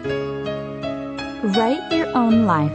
Write your own life.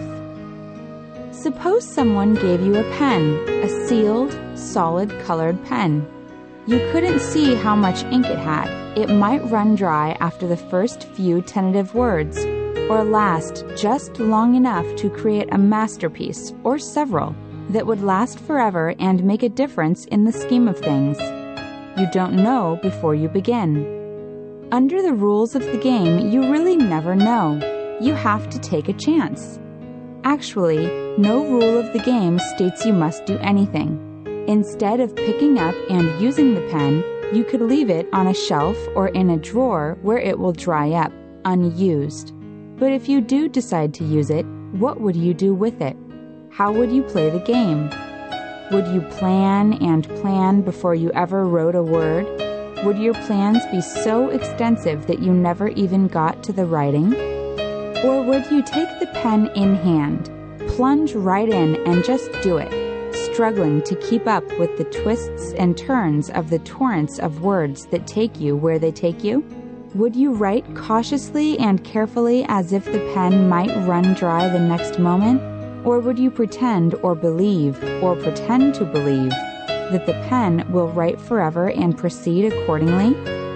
Suppose someone gave you a pen, a sealed, solid colored pen. You couldn't see how much ink it had. It might run dry after the first few tentative words, or last just long enough to create a masterpiece, or several, that would last forever and make a difference in the scheme of things. You don't know before you begin. Under the rules of the game, you really never know. You have to take a chance. Actually, no rule of the game states you must do anything. Instead of picking up and using the pen, you could leave it on a shelf or in a drawer where it will dry up, unused. But if you do decide to use it, what would you do with it? How would you play the game? Would you plan and plan before you ever wrote a word? Would your plans be so extensive that you never even got to the writing? Or would you take the pen in hand, plunge right in and just do it, struggling to keep up with the twists and turns of the torrents of words that take you where they take you? Would you write cautiously and carefully as if the pen might run dry the next moment? Or would you pretend or believe, or pretend to believe, that the pen will write forever and proceed accordingly?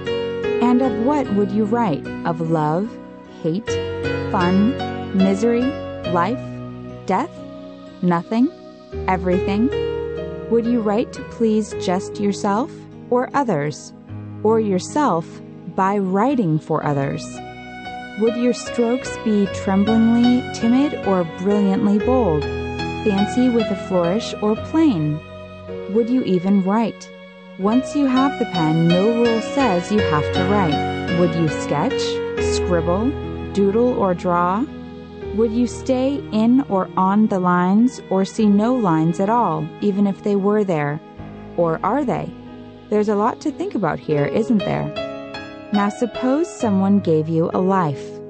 And of what would you write? Of love, hate, fun, misery, life, death, nothing, everything? Would you write to please just yourself or others, or yourself by writing for others? Would your strokes be tremblingly timid or brilliantly bold, fancy with a flourish or plain? Would you even write? Once you have the pen, no rule says you have to write. Would you sketch, scribble, doodle or draw? Would you stay in or on the lines or see no lines at all, even if they were there? Or are they? There's a lot to think about here, isn't there? Now suppose someone gave you a life.